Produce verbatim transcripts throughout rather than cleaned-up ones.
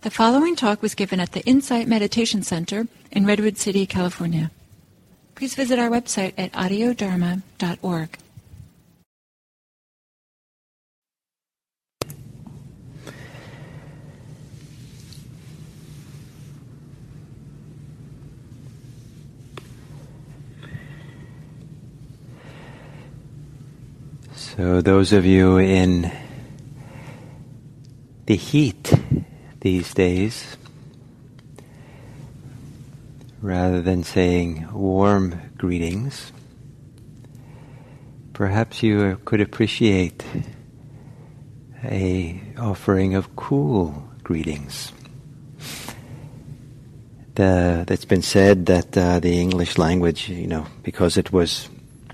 The following talk was given at the Insight Meditation Center in Redwood City, California. Please visit our website at audio dharma dot org. So those of you in the heat these days, rather than saying warm greetings, perhaps you could appreciate a offering of cool greetings. The, it's been said that uh, the English language, you know, because it was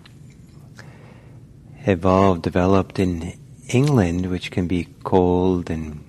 evolved, developed in England, which can be cold and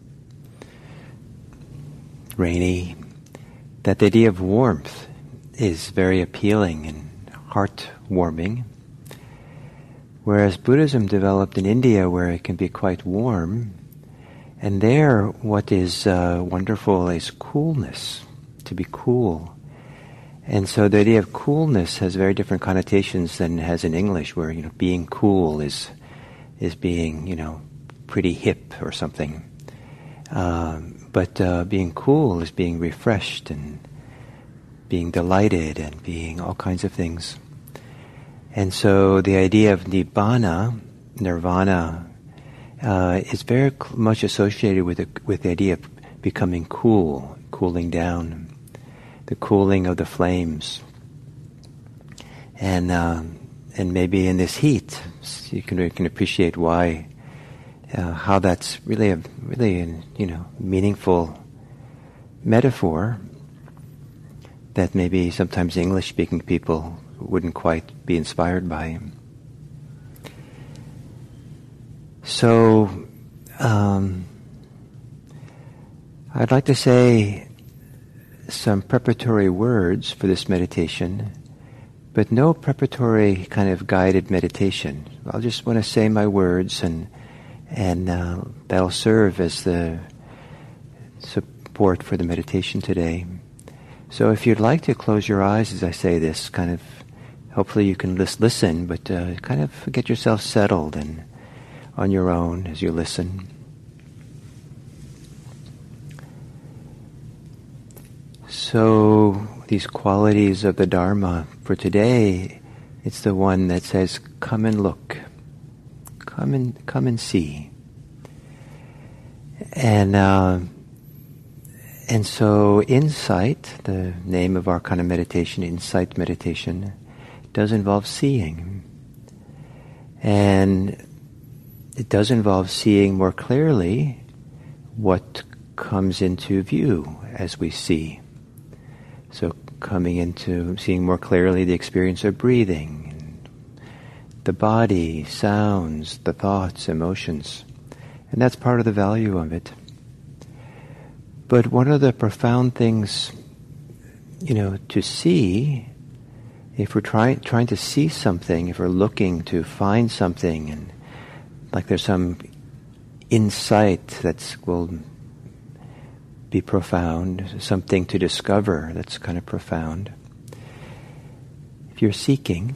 rainy, that the idea of warmth is very appealing and heart-warming. Whereas Buddhism developed in India, where it can be quite warm, and there what is uh, wonderful is coolness, to be cool. And so the idea of coolness has very different connotations than it has in English, where, you know, being cool is is being, you know, pretty hip or something. Um, but uh, being cool is being refreshed and being delighted and being all kinds of things. And so the idea of nibbana, nirvana, uh, is very cl- much associated with the, with the idea of becoming cool, cooling down, the cooling of the flames. And uh, and maybe in this heat, you can you can appreciate why. Uh, how that's really a really a, you know meaningful metaphor that maybe sometimes English-speaking people wouldn't quite be inspired by. So, um, I'd like to say some preparatory words for this meditation, but no preparatory kind of guided meditation. I'll just want to say my words, and And uh, that'll serve as the support for the meditation today. So if you'd like to close your eyes as I say this, kind of, hopefully you can lis- listen, but uh, kind of get yourself settled and on your own as you listen. So these qualities of the Dharma for today, it's the one that says, come and look. Come and come and see, and uh, and so insight, the name of our kind of meditation, insight meditation, does involve seeing, and it does involve seeing more clearly what comes into view as we see. So coming into seeing more clearly the experience of breathing, the body, sounds, the thoughts, emotions. And that's part of the value of it. But one of the profound things, you know, to see, if we're trying trying to see something, if we're looking to find something, and like there's some insight that will be profound, something to discover that's kind of profound. If you're seeking,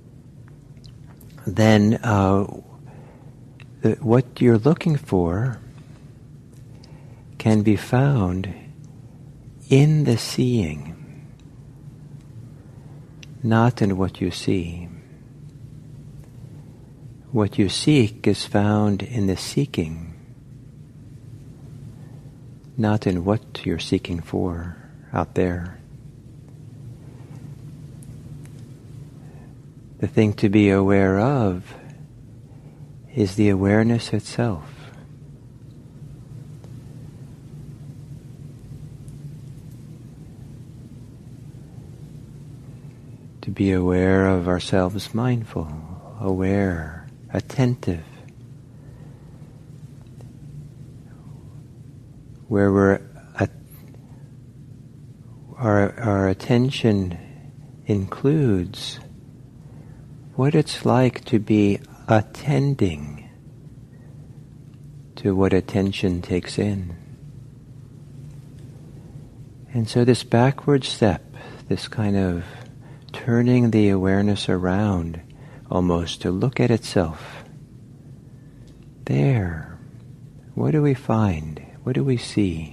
then uh, the, what you're looking for can be found in the seeing, not in what you see. What you seek is found in the seeking, not in what you're seeking for out there. The thing to be aware of is the awareness itself. To be aware of ourselves, mindful, aware, attentive. Where we're at, our, our attention includes what it's like to be attending to what attention takes in. And so this backward step, this kind of turning the awareness around almost to look at itself. There, what do we find? What do we see?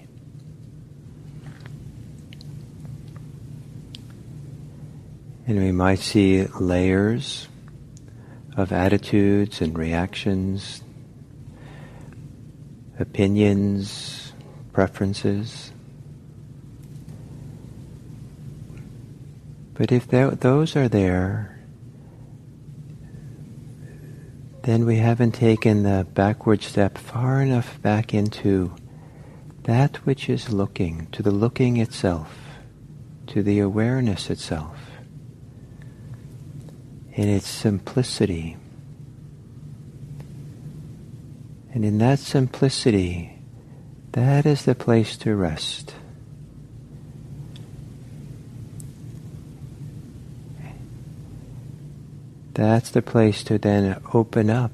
And we might see layers of attitudes and reactions, opinions, preferences. But if th- those are there, then we haven't taken the backward step far enough back into that which is looking, to the looking itself, to the awareness itself, in its simplicity. And in that simplicity, that is the place to rest. That's the place to then open up,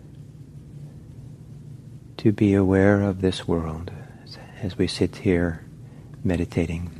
to be aware of this world as we sit here meditating.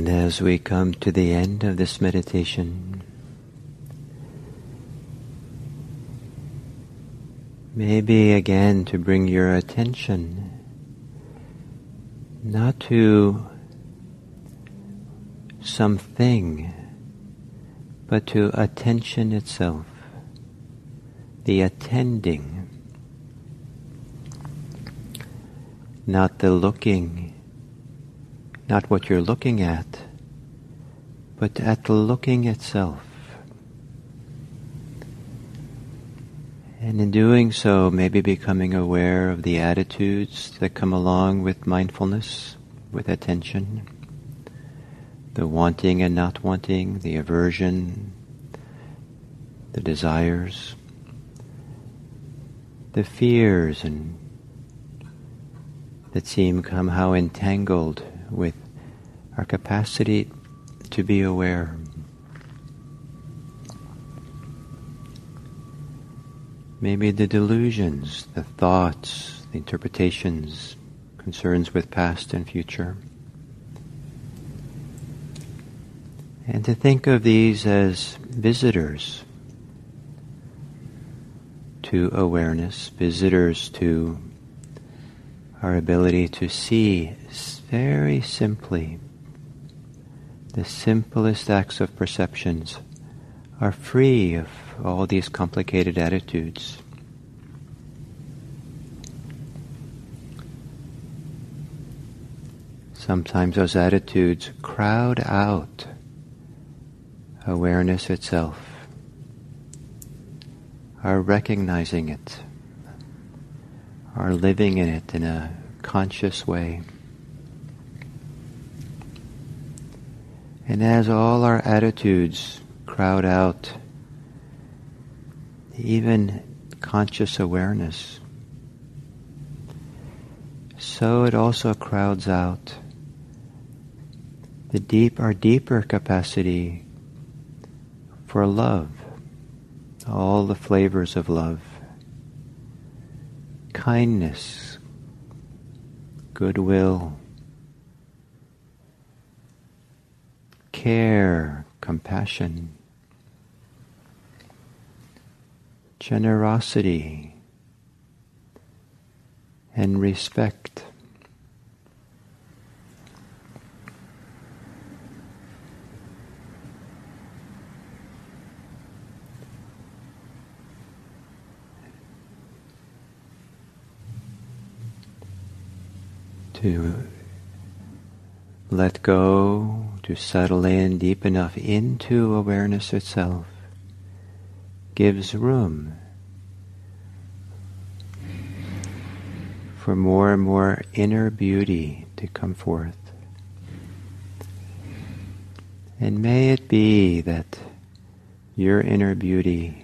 And as we come to the end of this meditation, maybe again to bring your attention not to something, but to attention itself, the attending, not the looking, not what you're looking at, but at the looking itself. And in doing so, maybe becoming aware of the attitudes that come along with mindfulness, with attention, the wanting and not wanting, the aversion, the desires, the fears and that seem somehow entangled with our capacity to be aware. Maybe the delusions, the thoughts, the interpretations, concerns with past and future. And to think of these as visitors to awareness, visitors to our ability to see very simply. The simplest acts of perceptions are free of all these complicated attitudes. Sometimes those attitudes crowd out awareness itself, our recognizing it, our living in it in a conscious way. And as all our attitudes crowd out even conscious awareness, so it also crowds out the deep, our deeper capacity for love, all the flavors of love, kindness, goodwill, care, compassion, generosity, and respect. To let go, to settle in deep enough into awareness itself, gives room for more and more inner beauty to come forth. And may it be that your inner beauty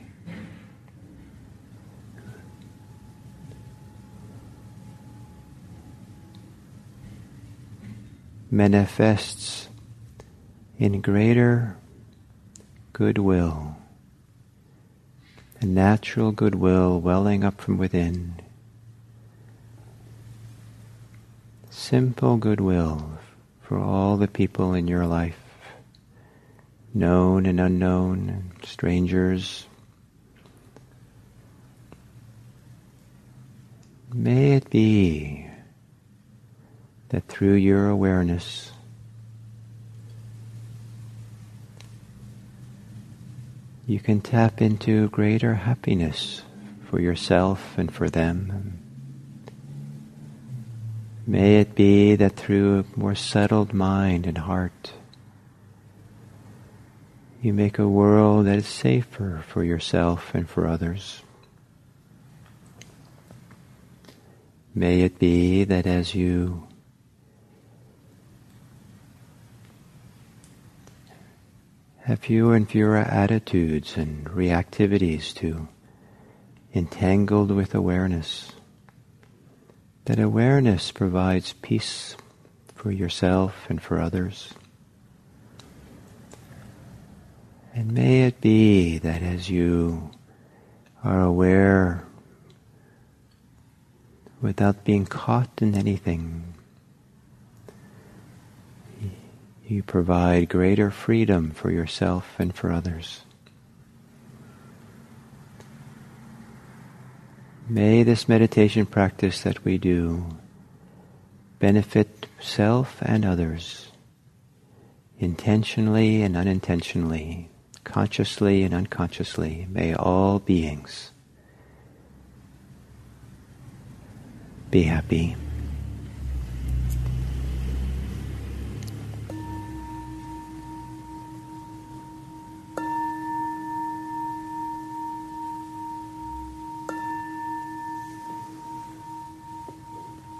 manifests in greater goodwill, a natural goodwill welling up from within, simple goodwill for all the people in your life, known and unknown, strangers. May it be that through your awareness you can tap into greater happiness for yourself and for them. May it be that through a more settled mind and heart you make a world that is safer for yourself and for others. May it be that as you have fewer and fewer attitudes and reactivities to entangled with awareness, that awareness provides peace for yourself and for others. And may it be that as you are aware without being caught in anything, you provide greater freedom for yourself and for others. May this meditation practice that we do benefit self and others, intentionally and unintentionally, consciously and unconsciously. May all beings be happy.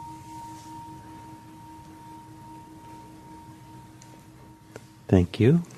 Thank you.